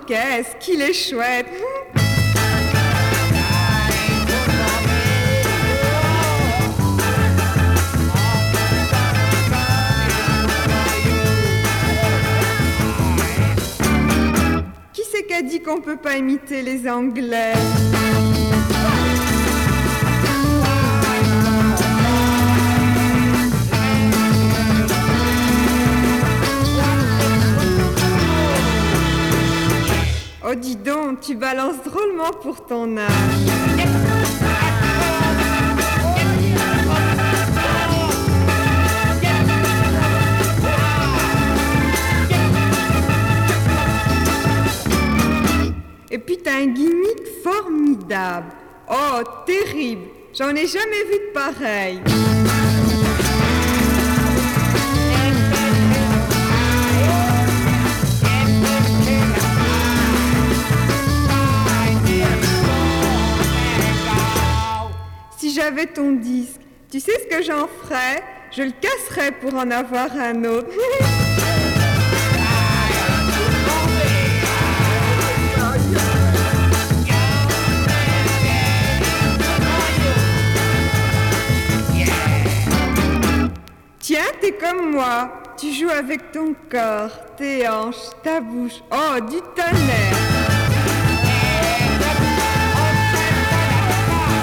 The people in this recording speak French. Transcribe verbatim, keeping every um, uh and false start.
qu'est-ce qu'il est chouette. Qui c'est qui a dit qu'on peut pas imiter les Anglais? Oh, dis donc, tu balances drôlement pour ton âge. Et puis t'as un gimmick formidable. Oh, terrible. J'en ai jamais vu de pareil. Si j'avais ton disque, tu sais ce que j'en ferais? Je le casserais pour en avoir un autre. Tiens, t'es comme moi. Tu joues avec ton corps, tes hanches, ta bouche. Oh, du tonnerre.